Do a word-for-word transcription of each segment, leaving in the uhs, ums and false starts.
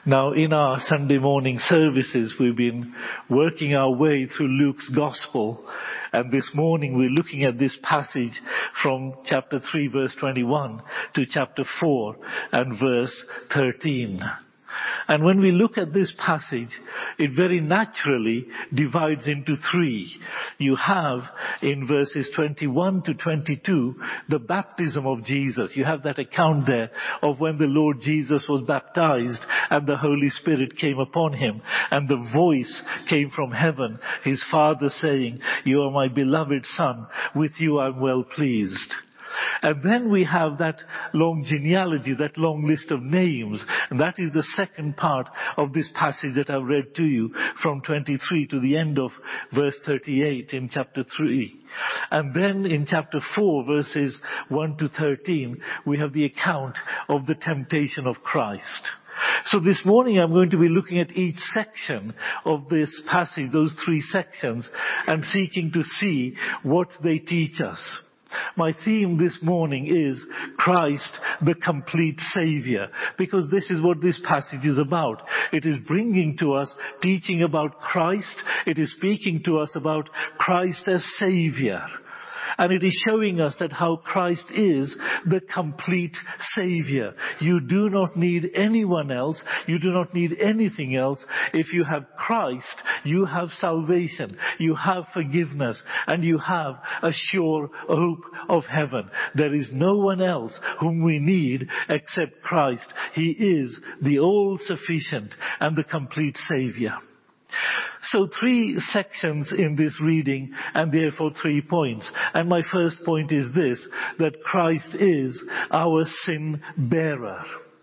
Now, in our Sunday morning services, we've been working our way through Luke's Gospel. And this morning, we're looking at this passage from chapter three, verse twenty-one, to chapter four and verse thirteen. And when we look at this passage, it very naturally divides into three. You have in verses twenty-one to twenty-two, the baptism of Jesus. You have that account there of when the Lord Jesus was baptized and the Holy Spirit came upon him. And the voice came from heaven, his Father saying, "You are my beloved Son, with you I'm well pleased." And then we have that long genealogy, that long list of names. And that is the second part of this passage that I've read to you from twenty-three to the end of verse thirty-eight in chapter three. And then in chapter four, verses one to thirteen, we have the account of the temptation of Christ. So this morning I'm going to be looking at each section of this passage, those three sections, and seeking to see what they teach us. My theme this morning is Christ, the complete Savior, because this is what this passage is about. It is bringing to us teaching about Christ. It is speaking to us about Christ as Savior. And it is showing us that how Christ is the complete Savior. You do not need anyone else. You do not need anything else. If you have Christ, you have salvation. You have forgiveness. And you have a sure hope of heaven. There is no one else whom we need except Christ. He is the all-sufficient and the complete Savior. So three sections in this reading, and therefore three points. And my first point is this, that Christ is our sin bearer.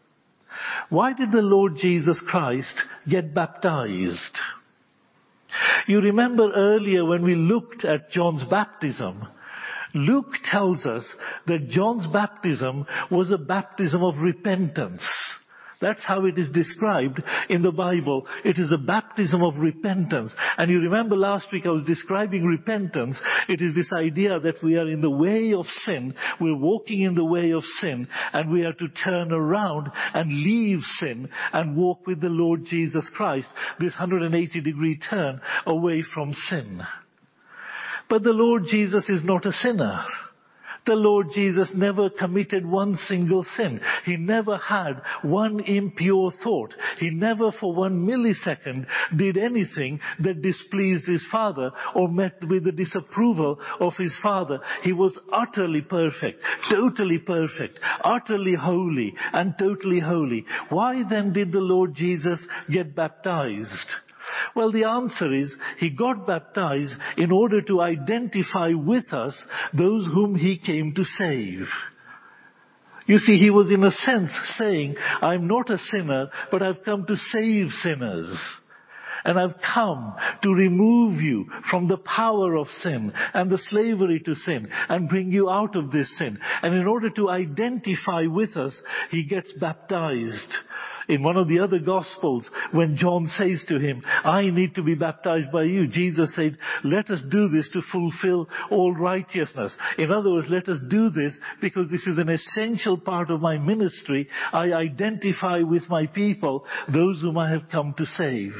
Why did the Lord Jesus Christ get baptized? You remember earlier when we looked at John's baptism, Luke tells us that John's baptism was a baptism of repentance. That's how it is described in the Bible. It is a baptism of repentance. And you remember last week I was describing repentance. It is this idea that we are in the way of sin. We're walking in the way of sin. And we are to turn around and leave sin and walk with the Lord Jesus Christ. This one hundred eighty degree turn away from sin. But the Lord Jesus is not a sinner. The Lord Jesus never committed one single sin. He never had one impure thought. He never for one millisecond did anything that displeased his Father or met with the disapproval of his Father. He was utterly perfect, totally perfect, utterly holy and totally holy. Why then did the Lord Jesus get baptized? Well, the answer is he got baptized in order to identify with us those whom he came to save. You see, he was in a sense saying, I'm not a sinner, but I've come to save sinners. And I've come to remove you from the power of sin and the slavery to sin and bring you out of this sin. And in order to identify with us, he gets baptized. In one of the other Gospels, when John says to him, I need to be baptized by you, Jesus said, let us do this to fulfill all righteousness. In other words, let us do this because this is an essential part of my ministry. I identify with my people, those whom I have come to save.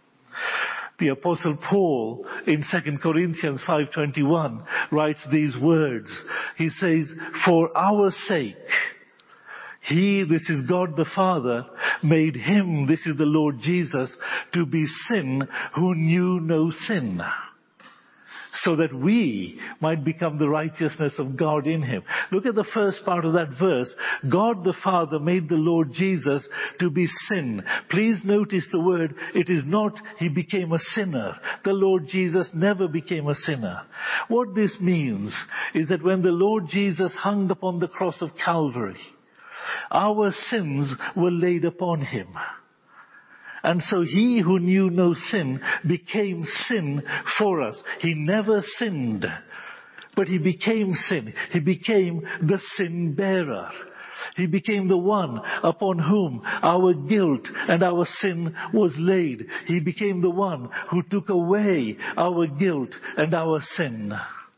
The Apostle Paul in Second Corinthians five twenty-one writes these words. He says, for our sake, He, this is God the Father, made him, this is the Lord Jesus, to be sin who knew no sin, so that we might become the righteousness of God in him. Look at the first part of that verse. God the Father made the Lord Jesus to be sin. Please notice the word, it is not he became a sinner. The Lord Jesus never became a sinner. What this means is that when the Lord Jesus hung upon the cross of Calvary, our sins were laid upon him. And so he who knew no sin became sin for us. He never sinned, but he became sin. He became the sin bearer. He became the one upon whom our guilt and our sin was laid. He became the one who took away our guilt and our sin.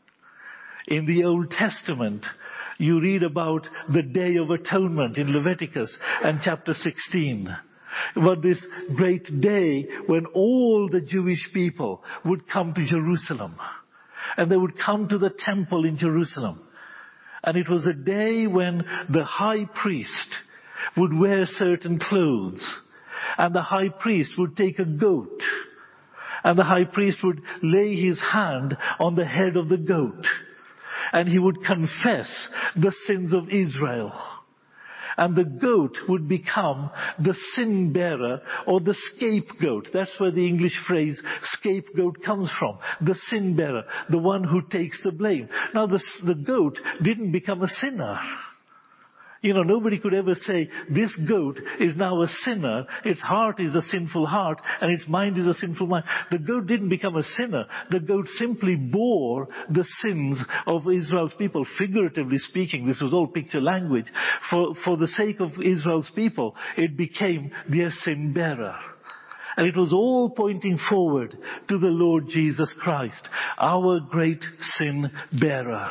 In the Old Testament, you read about the Day of Atonement in Leviticus and chapter sixteen. about this great day when all the Jewish people would come to Jerusalem. And they would come to the temple in Jerusalem. And it was a day when the high priest would wear certain clothes. And the high priest would take a goat. And the high priest would lay his hand on the head of the goat. And he would confess the sins of Israel. And the goat would become the sin bearer or the scapegoat. That's where the English phrase scapegoat comes from. The sin bearer, the one who takes the blame. Now the, the goat didn't become a sinner. You know, nobody could ever say, this goat is now a sinner, its heart is a sinful heart, and its mind is a sinful mind. The goat didn't become a sinner. The goat simply bore the sins of Israel's people. Figuratively speaking, this was all picture language. For, for the sake of Israel's people, it became their sin bearer. And it was all pointing forward to the Lord Jesus Christ, our great sin bearer.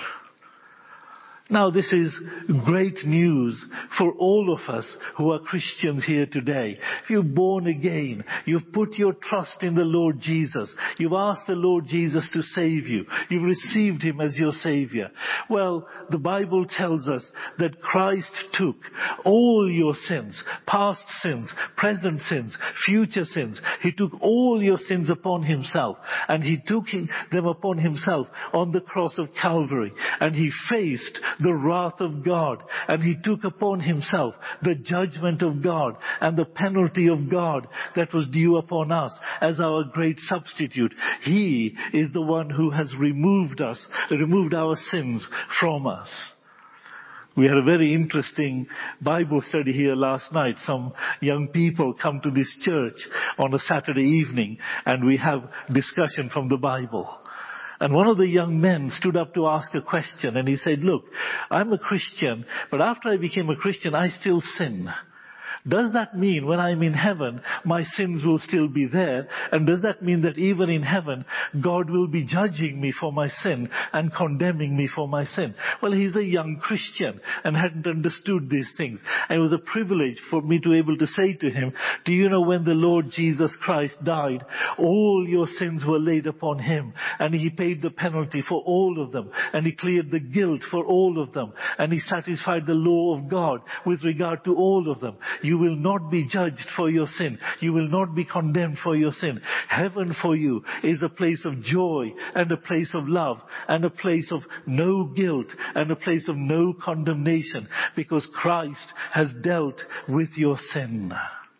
Now this is great news for all of us who are Christians here today. If you're born again, you've put your trust in the Lord Jesus. You've asked the Lord Jesus to save you. You've received Him as your Savior. Well, the Bible tells us that Christ took all your sins, past sins, present sins, future sins. He took all your sins upon Himself, and He took them upon Himself on the cross of Calvary, and He faced the wrath of God, and He took upon Himself the judgment of God and the penalty of God that was due upon us as our great substitute. He is the one who has removed us, removed our sins from us. We had a very interesting Bible study here last night. Some young people come to this church on a Saturday evening, and we have discussion from the Bible. And one of the young men stood up to ask a question, and he said, look, I'm a Christian, but after I became a Christian, I still sin. Does that mean when I'm in heaven, my sins will still be there? And does that mean that even in heaven, God will be judging me for my sin and condemning me for my sin? Well, he's a young Christian and hadn't understood these things. And it was a privilege for me to be able to say to him, do you know when the Lord Jesus Christ died, all your sins were laid upon Him, and He paid the penalty for all of them, and He cleared the guilt for all of them, and He satisfied the law of God with regard to all of them. You will not be judged for your sin. You will not be condemned for your sin. Heaven for you is a place of joy and a place of love and a place of no guilt and a place of no condemnation, because Christ has dealt with your sin.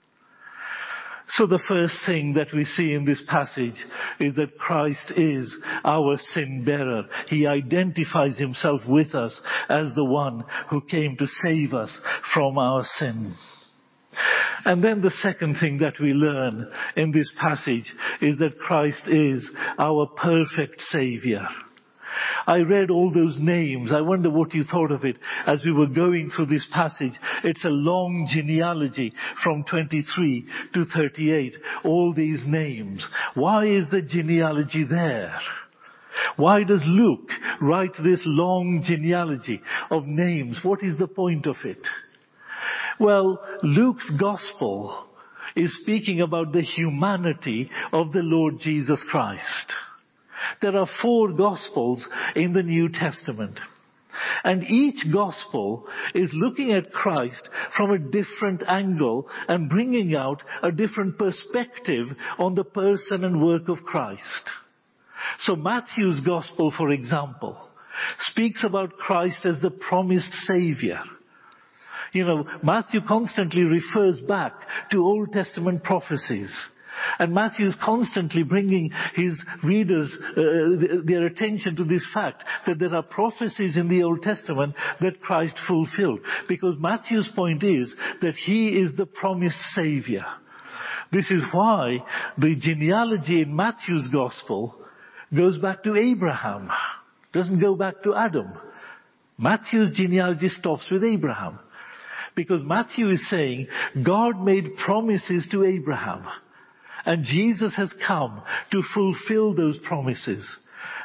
So the first thing that we see in this passage is that Christ is our sin bearer. He identifies Himself with us as the one who came to save us from our sin. And then the second thing that we learn in this passage is that Christ is our perfect Savior. I read all those names. I wonder what you thought of it as we were going through this passage. It's a long genealogy from twenty-three to thirty-eight. All these names. Why is the genealogy there? Why does Luke write this long genealogy of names? What is the point of it? Well, Luke's gospel is speaking about the humanity of the Lord Jesus Christ. There are four gospels in the New Testament. And each gospel is looking at Christ from a different angle and bringing out a different perspective on the person and work of Christ. So Matthew's gospel, for example, speaks about Christ as the promised Savior. You know, Matthew constantly refers back to Old Testament prophecies. And Matthew is constantly bringing his readers, uh, their attention to this fact that there are prophecies in the Old Testament that Christ fulfilled. Because Matthew's point is that He is the promised Savior. This is why the genealogy in Matthew's Gospel goes back to Abraham. Doesn't go back to Adam. Matthew's genealogy stops with Abraham. Because Matthew is saying God made promises to Abraham. And Jesus has come to fulfill those promises.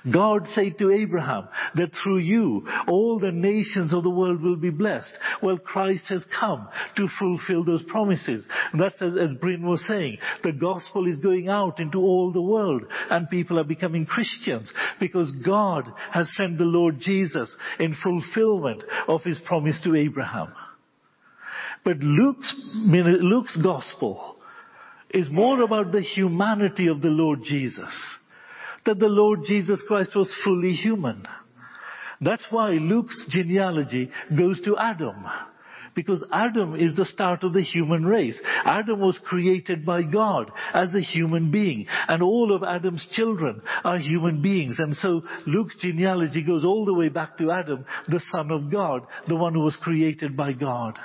God said to Abraham that through you, all the nations of the world will be blessed. Well, Christ has come to fulfill those promises. And that's as, as Bryn was saying. The gospel is going out into all the world and people are becoming Christians because God has sent the Lord Jesus in fulfillment of his promise to Abraham. But Luke's, Luke's gospel is more about the humanity of the Lord Jesus. That the Lord Jesus Christ was fully human. That's why Luke's genealogy goes to Adam. Because Adam is the start of the human race. Adam was created by God as a human being. And all of Adam's children are human beings. And so Luke's genealogy goes all the way back to Adam, the Son of God, the one who was created by God.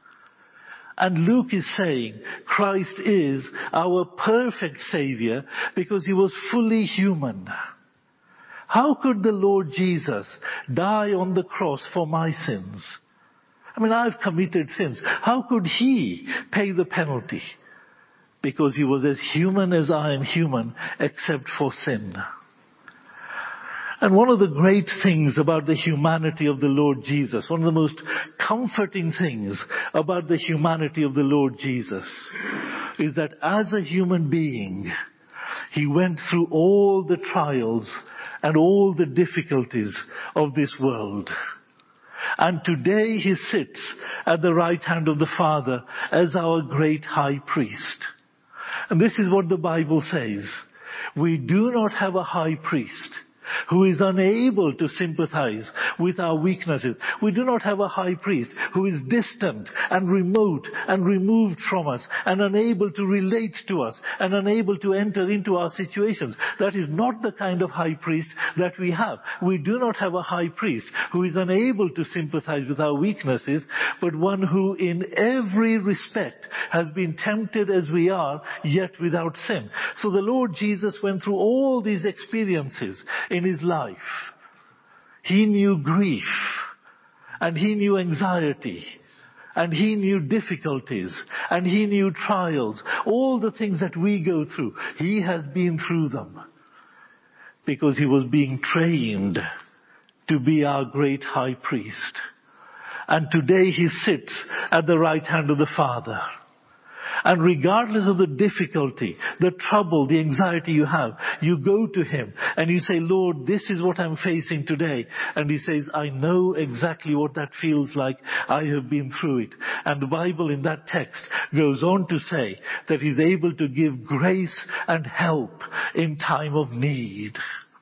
And Luke is saying Christ is our perfect Savior because he was fully human. How could the Lord Jesus die on the cross for my sins? I mean, I've committed sins. How could he pay the penalty? Because he was as human as I am human, except for sin. And one of the great things about the humanity of the Lord Jesus, one of the most comforting things about the humanity of the Lord Jesus, is that as a human being, he went through all the trials and all the difficulties of this world. And today he sits at the right hand of the Father as our great high priest. And this is what the Bible says. We do not have a high priest who is unable to sympathize with our weaknesses. We do not have a high priest who is distant and remote and removed from us and unable to relate to us and unable to enter into our situations. That is not the kind of high priest that we have. We do not have a high priest who is unable to sympathize with our weaknesses, but one who in every respect has been tempted as we are, yet without sin. So the Lord Jesus went through all these experiences in his life. He knew grief, and he knew anxiety, and he knew difficulties, and he knew trials. All the things that we go through, he has been through them because he was being trained to be our great high priest. And today he sits at the right hand of the Father. And regardless of the difficulty, the trouble, the anxiety you have, you go to him and you say, Lord, this is what I'm facing today. And he says, I know exactly what that feels like. I have been through it. And the Bible in that text goes on to say that he's able to give grace and help in time of need.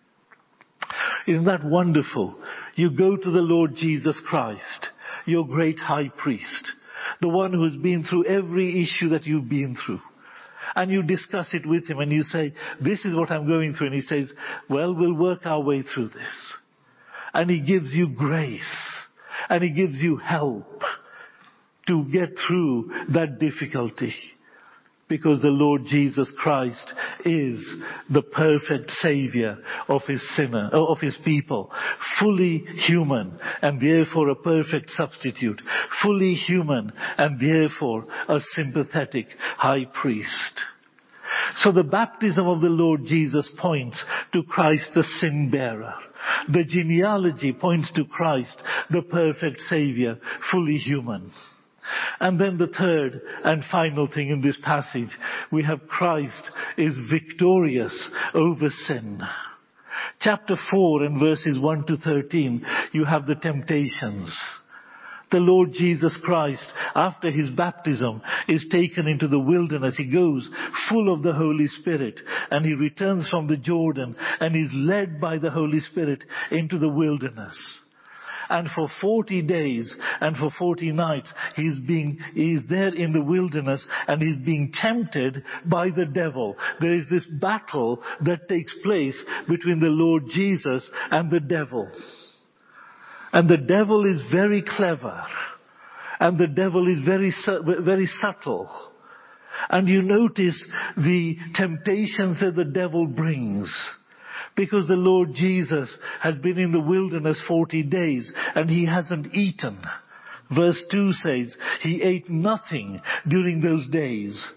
Isn't that wonderful? You go to the Lord Jesus Christ, your great high priest, the one who's been through every issue that you've been through. And you discuss it with him and you say, this is what I'm going through. And he says, well, we'll work our way through this. And he gives you grace. And he gives you help to get through that difficulty. Because the Lord Jesus Christ is the perfect Savior of his sinner, of his people. Fully human and therefore a perfect substitute. Fully human and therefore a sympathetic high priest. So the baptism of the Lord Jesus points to Christ the sin bearer. The genealogy points to Christ the perfect Savior, fully human. And then the third and final thing in this passage, we have Christ is victorious over sin. Chapter four and verses one to thirteen, you have the temptations. The Lord Jesus Christ, after his baptism, is taken into the wilderness. He goes full of the Holy Spirit and he returns from the Jordan and is led by the Holy Spirit into the wilderness. And for forty days and for forty nights, he's being, he's there in the wilderness and he's being tempted by the devil. There is this battle that takes place between the Lord Jesus and the devil. And the devil is very clever. And the devil is very, very subtle. And you notice the temptations that the devil brings. Because the Lord Jesus has been in the wilderness forty days and he hasn't eaten. Verse two says, he ate nothing during those days.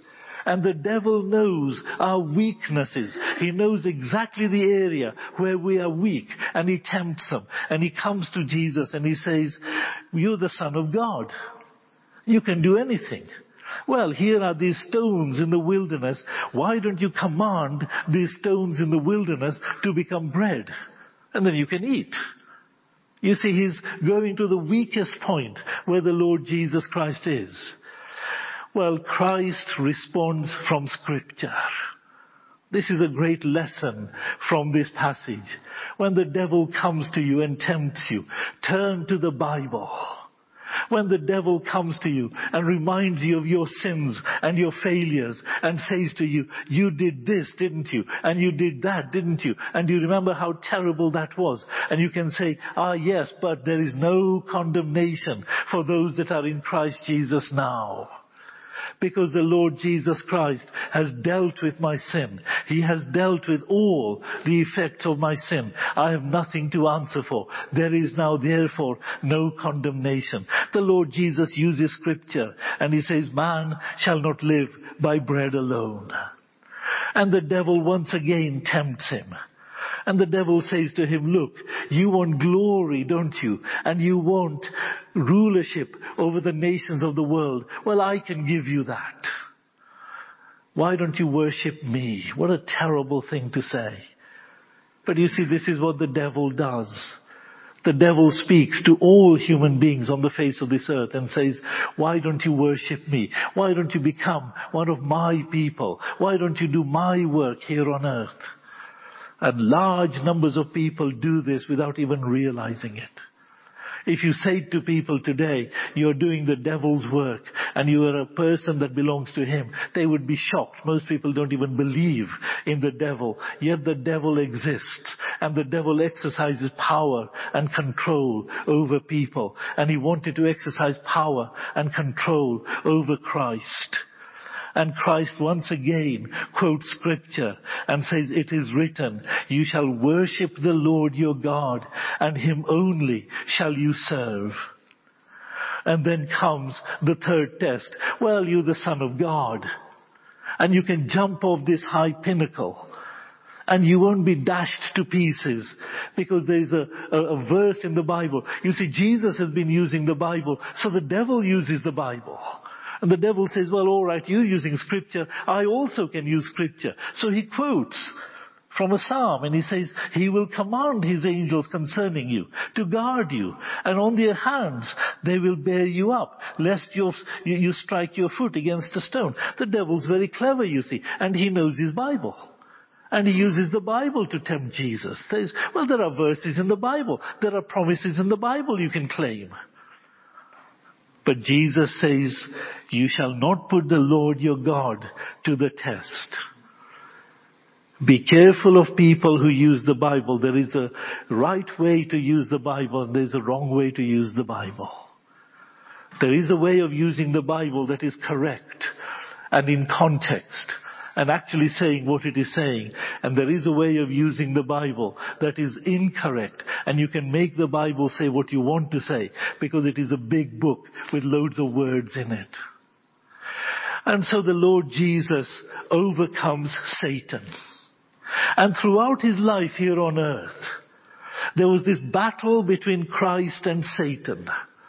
And the devil knows our weaknesses. He knows exactly the area where we are weak. And he tempts them. And he comes to Jesus and he says, you're the Son of God. You can do anything. Well, here are these stones in the wilderness. Why don't you command these stones in the wilderness to become bread? And then you can eat. You see, he's going to the weakest point where the Lord Jesus Christ is. Well, Christ responds from Scripture. This is a great lesson from this passage. When the devil comes to you and tempts you, turn to the Bible. When the devil comes to you and reminds you of your sins and your failures and says to you, you did this, didn't you? And you did that, didn't you? And you remember how terrible that was. And you can say, ah, yes, but there is no condemnation for those that are in Christ Jesus now. Because the Lord Jesus Christ has dealt with my sin. He has dealt with all the effects of my sin. I have nothing to answer for. There is now therefore no condemnation. The Lord Jesus uses Scripture and he says, man shall not live by bread alone. And the devil once again tempts him. And the devil says to him, look, you want glory, don't you? And you want rulership over the nations of the world. Well, I can give you that. Why don't you worship me? What a terrible thing to say. But you see, this is what the devil does. The devil speaks to all human beings on the face of this earth and says, why don't you worship me? Why don't you become one of my people? Why don't you do my work here on earth? And large numbers of people do this without even realizing it. If you say to people today, you're doing the devil's work and you are a person that belongs to him, they would be shocked. Most people don't even believe in the devil. Yet the devil exists and the devil exercises power and control over people. And he wanted to exercise power and control over Christ. And Christ once again quotes Scripture and says, it is written, you shall worship the Lord your God, and him only shall you serve. And then comes the third test. Well, you're the Son of God, and you can jump off this high pinnacle, and you won't be dashed to pieces, because there's a, a, a verse in the Bible. You see, Jesus has been using the Bible, so the devil uses the Bible. And the devil says, well, all right, you're using Scripture. I also can use Scripture. So he quotes from a psalm and he says, he will command his angels concerning you to guard you. And on their hands they will bear you up, lest you, you strike your foot against a stone. The devil's very clever, you see, and he knows his Bible. And he uses the Bible to tempt Jesus. Says, well, there are verses in the Bible. There are promises in the Bible you can claim. But Jesus says, you shall not put the Lord your God to the test. Be careful of people who use the Bible. There is a right way to use the Bible and there is a wrong way to use the Bible. There is a way of using the Bible that is correct and in context and actually saying what it is saying. And there is a way of using the Bible that is incorrect. And you can make the Bible say what you want to say because it is a big book with loads of words in it. And so the Lord Jesus overcomes Satan. And throughout his life here on earth, there was this battle between Christ and Satan.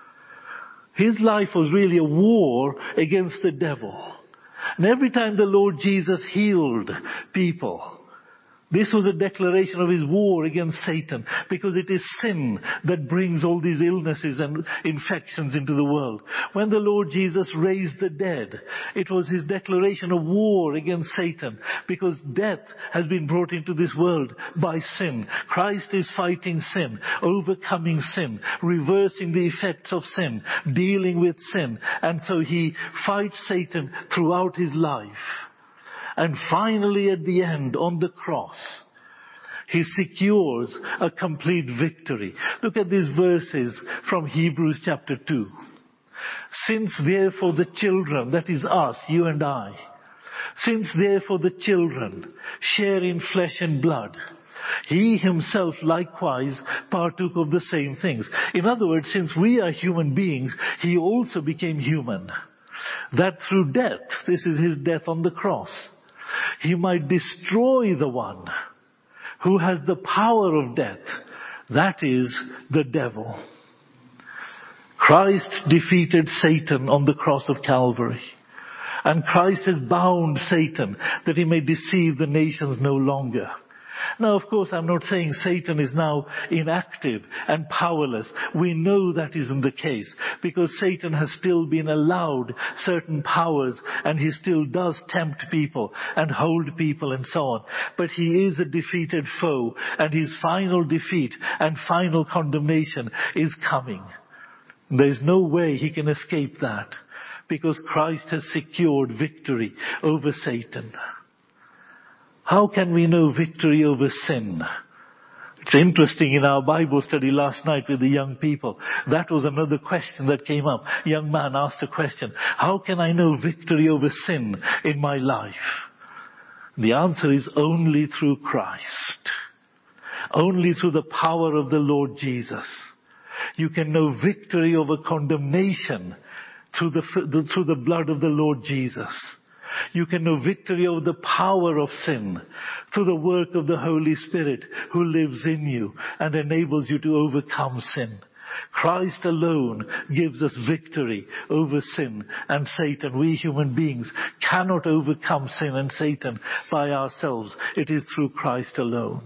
His life was really a war against the devil. And every time the Lord Jesus healed people, this was a declaration of his war against Satan, because it is sin that brings all these illnesses and infections into the world. When the Lord Jesus raised the dead, it was his declaration of war against Satan, because death has been brought into this world by sin. Christ is fighting sin, overcoming sin, reversing the effects of sin, dealing with sin. And so he fights Satan throughout his life. And finally at the end, on the cross, he secures a complete victory. Look at these verses from Hebrews chapter two. Since therefore the children, that is us, you and I, since therefore the children share in flesh and blood, he himself likewise partook of the same things. In other words, since we are human beings, he also became human. that through death, this is his death on the cross, he might destroy the one who has the power of death, that is the devil. Christ defeated Satan on the cross of Calvary. And Christ has bound Satan that he may deceive the nations no longer. Now, of course, I'm not saying Satan is now inactive and powerless. We know that isn't the case, because Satan has still been allowed certain powers, and he still does tempt people and hold people and so on. But he is a defeated foe, and his final defeat and final condemnation is coming. There's no way he can escape that, because Christ has secured victory over Satan. How can we know victory over sin? It's interesting, in our Bible study last night with the young people, that was another question that came up. A young man asked a question, how can I know victory over sin in my life? The answer is only through Christ. Only through the power of the Lord Jesus. You can know victory over condemnation through the, through the blood of the Lord Jesus. You can know victory over the power of sin through the work of the Holy Spirit who lives in you and enables you to overcome sin. Christ alone gives us victory over sin and Satan. We human beings cannot overcome sin and Satan by ourselves. It is through Christ alone.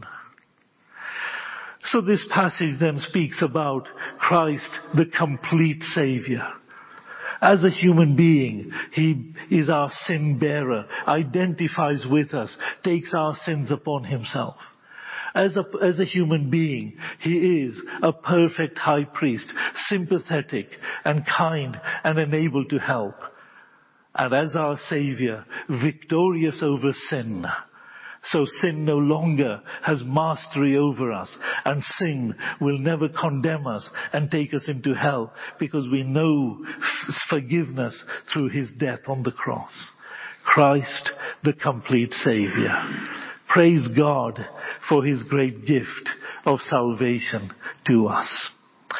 So this passage then speaks about Christ, the complete Savior. As a human being, he is our sin bearer, identifies with us, takes our sins upon himself. As a, as a human being, he is a perfect high priest, sympathetic and kind and enabled to help. And as our Savior, victorious over sin. So sin no longer has mastery over us, and sin will never condemn us and take us into hell, because we know forgiveness through his death on the cross. Christ, the complete Savior. Praise God for his great gift of salvation to us.